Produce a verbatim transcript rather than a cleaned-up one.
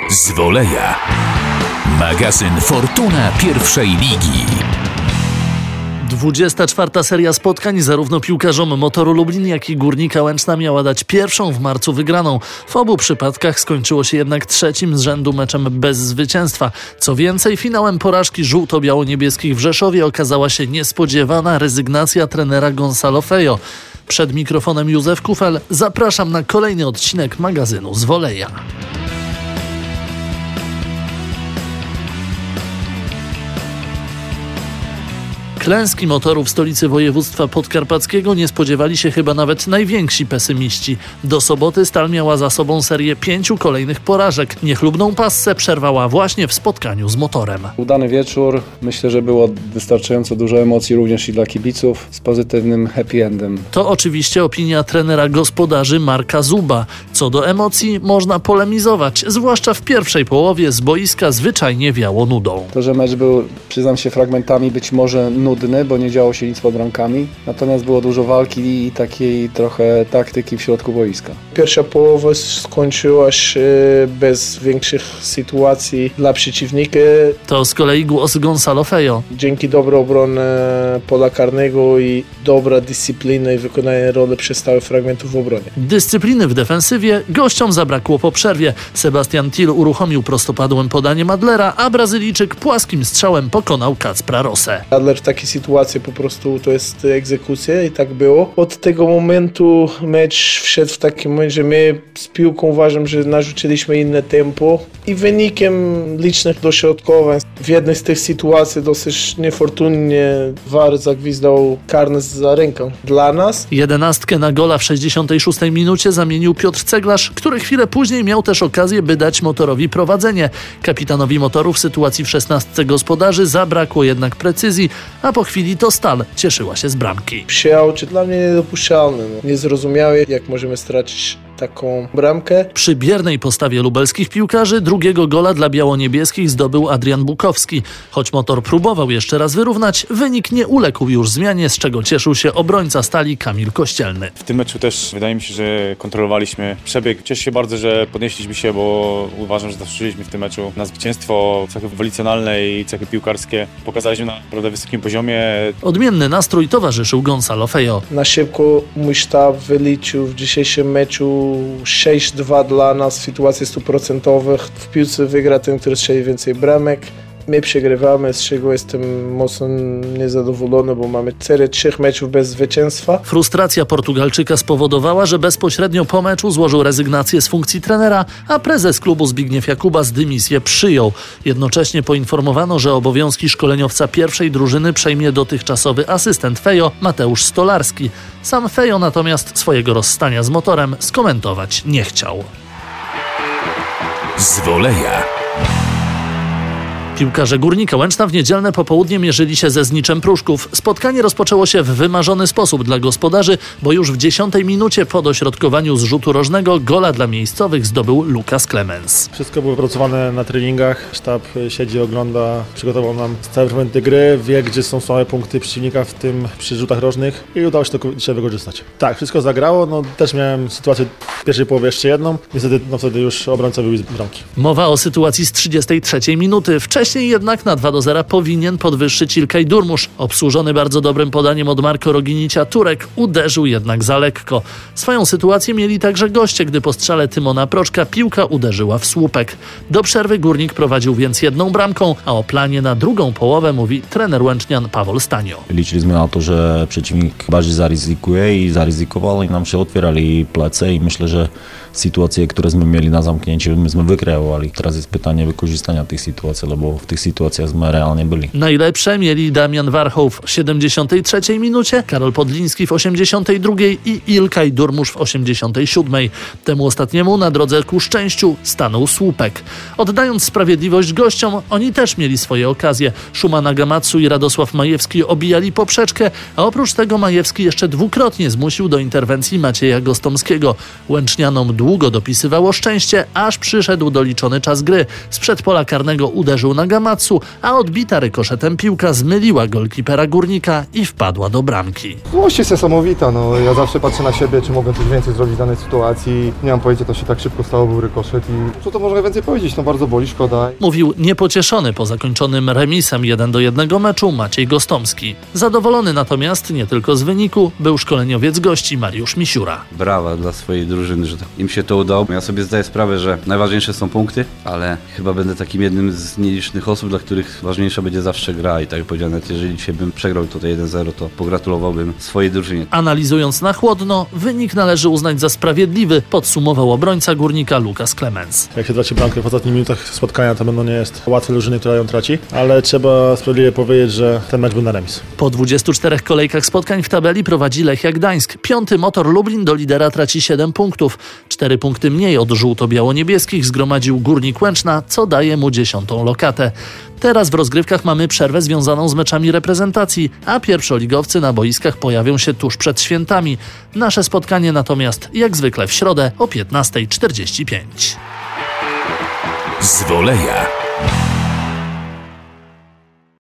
Z Woleja. Magazyn Fortuna pierwszej ligi. dwudziesta czwarta seria spotkań zarówno piłkarzom Motoru Lublin, jak i Górnika Łęczna miała dać pierwszą w marcu wygraną. W obu przypadkach skończyło się jednak trzecim z rzędu meczem bez zwycięstwa. Co więcej, finałem porażki żółto-biało-niebieskich w Rzeszowie okazała się niespodziewana rezygnacja trenera Gonçalo Feio. Przed mikrofonem Józef Kufel. Zapraszam na kolejny odcinek magazynu z Woleja. Klęski Motoru w stolicy województwa podkarpackiego nie spodziewali się chyba nawet najwięksi pesymiści. Do soboty Stal miała za sobą serię pięciu kolejnych porażek. Niechlubną passę przerwała właśnie w spotkaniu z Motorem. Udany wieczór. Myślę, że było wystarczająco dużo emocji również i dla kibiców z pozytywnym happy endem. To oczywiście opinia trenera gospodarzy Marka Zuba. Co do emocji można polemizować, zwłaszcza w pierwszej połowie z boiska zwyczajnie wiało nudą. To, że mecz był, przyznam się, fragmentami być może nudny, bo nie działo się nic pod bramkami. Natomiast było dużo walki i takiej trochę taktyki w środku boiska. Pierwsza połowa skończyła się bez większych sytuacji dla przeciwnika. To z kolei głos Gonçalo Feio. Dzięki dobrej obronie pola karnego i dobra dyscyplina i wykonanie roli przez stałe fragmentów w obronie. Dyscypliny w defensywie gościom zabrakło po przerwie. Sebastian Thiel uruchomił prostopadłym podanie Madlera, a Brazylijczyk płaskim strzałem pokonał Kacpra Rosę. Adler w takiej sytuacji po prostu to jest egzekucja i tak było. Od tego momentu mecz wszedł w takim momencie, że my z piłką uważam, że narzuciliśmy inne tempo i wynikiem licznych dośrodkowań w jednej z tych sytuacji dosyć niefortunnie V A R zagwizdał karny za ręką dla nas. Jedenastkę na gola w sześćdziesiątej szóstej minucie zamienił Piotr Ceglarz, który chwilę później miał też okazję, by dać Motorowi prowadzenie. Kapitanowi Motoru w sytuacji w szesnastce gospodarzy zabrakło jednak precyzji, a po chwili to Stal cieszyła się z bramki. Przyjechał, czy dla mnie niedopuszczalne. No. Niezrozumiałe, jak możemy stracić taką bramkę. Przy biernej postawie lubelskich piłkarzy drugiego gola dla biało-niebieskich zdobył Adrian Bukowski. Choć Motor próbował jeszcze raz wyrównać, wynik nie uległ już zmianie, z czego cieszył się obrońca Stali Kamil Kościelny. W tym meczu też wydaje mi się, że kontrolowaliśmy przebieg. Cieszę się bardzo, że podnieśliśmy się, bo uważam, że zasłużyliśmy w tym meczu na zwycięstwo. Cechy wolicjonalne i cechy piłkarskie pokazaliśmy na naprawdę wysokim poziomie. Odmienny nastrój towarzyszył Gonçalo Feio. Na szybko mój sztab wyliczył w dzisiejszym meczu sześć dwa dla nas w sytuacji stuprocentowych. W piłce wygra ten, który strzeli więcej bramek. My przegrywamy, z czego jestem mocno niezadowolony, bo mamy serię trzech meczów bez zwycięstwa. Frustracja Portugalczyka spowodowała, że bezpośrednio po meczu złożył rezygnację z funkcji trenera, a prezes klubu Zbigniew Jakubas dymisję przyjął. Jednocześnie poinformowano, że obowiązki szkoleniowca pierwszej drużyny przejmie dotychczasowy asystent Feio Mateusz Stolarski. Sam Feio natomiast swojego rozstania z Motorem skomentować nie chciał. Z Woleja. Piłkarze Górnika Łęczna w niedzielne popołudnie mierzyli się ze Zniczem Pruszków. Spotkanie rozpoczęło się w wymarzony sposób dla gospodarzy, bo już w dziesiątej minucie po dośrodkowaniu z rzutu rożnego gola dla miejscowych zdobył Lukas Clemens. Wszystko było wypracowane na treningach, sztab siedzi, ogląda, przygotował nam całe fragmenty gry, wie gdzie są słabe punkty przeciwnika, w tym przy rzutach rożnych i udało się to dzisiaj wykorzystać. Tak, wszystko zagrało, no też miałem sytuację w pierwszej połowie jeszcze jedną, niestety no wtedy już obrońca wybił z bramki. Mowa o sytuacji z trzydziestej trzeciej minuty. Wcześniej jednak na dwa do zera powinien podwyższyć Ilkay Durmusz. Obsłużony bardzo dobrym podaniem od Marko Roginicia Turek uderzył jednak za lekko. Swoją sytuację mieli także goście, gdy po strzale Tymona Proczka piłka uderzyła w słupek. Do przerwy Górnik prowadził więc jedną bramką, a o planie na drugą połowę mówi trener łęcznian Pawol Stanio. Liczyliśmy na to, że przeciwnik bardziej zaryzykuje i zaryzykował i nam się otwierali plece i myślę, że sytuacje, które my mieli na zamknięciu, myśmy wykreowali. Teraz jest pytanie wykorzystania tych sytuacji, bo w tych sytuacjach my realnie byli. Najlepsze mieli Damian Warchoł w siedemdziesiątej trzeciej minucie, Karol Podliński w osiemdziesiątej drugiej i Ilkay Durmusz w osiemdziesiątej siódmej. Temu ostatniemu na drodze ku szczęściu stanął słupek. Oddając sprawiedliwość gościom, oni też mieli swoje okazje. Szuma Nagamatsu i Radosław Majewski obijali poprzeczkę, a oprócz tego Majewski jeszcze dwukrotnie zmusił do interwencji Macieja Gostomskiego. Łęcznianom długo dopisywało szczęście, aż przyszedł doliczony czas gry. Z przedpola karnego uderzył na Gamatsu, a odbita rykoszetem piłka zmyliła golkipera Górnika i wpadła do bramki. Złość jest niesamowita, no ja zawsze patrzę na siebie, czy mogłem coś więcej zrobić w danej sytuacji. Nie mam pojęcia, to się tak szybko stało, był rykoszet i co to można więcej powiedzieć, no bardzo boli, szkoda. Mówił niepocieszony po zakończonym remisem jeden do jednego meczu Maciej Gostomski. Zadowolony natomiast nie tylko z wyniku był szkoleniowiec gości Mariusz Misiura. Brawa dla swojej drużyny, że im się to udało. Ja sobie zdaję sprawę, że najważniejsze są punkty, ale chyba będę takim jednym z nielicznych osób, dla których ważniejsza będzie zawsze gra i tak jak powiedziałem, nawet jeżeli dzisiaj bym przegrał tutaj jeden zero, to pogratulowałbym swojej drużynie. Analizując na chłodno, wynik należy uznać za sprawiedliwy, podsumował obrońca Górnika Lukas Clemens. Jak się traci bramkę w ostatnich minutach spotkania, to pewno nie jest łatwe drużyny, która ją traci, ale trzeba sprawiedliwie powiedzieć, że ten mecz był na remis. Po dwudziestu czterech kolejkach spotkań w tabeli prowadzi Lechia Gdańsk. Piąty Motor Lublin do lidera traci siedem punktów. Cztery punkty mniej od żółto-biało-niebieskich zgromadził Górnik Łęczna, co daje mu dziesiątą lokatę. Teraz w rozgrywkach mamy przerwę związaną z meczami reprezentacji, a pierwszoligowcy na boiskach pojawią się tuż przed świętami. Nasze spotkanie natomiast jak zwykle w środę o piętnasta czterdzieści pięć. Z woleja.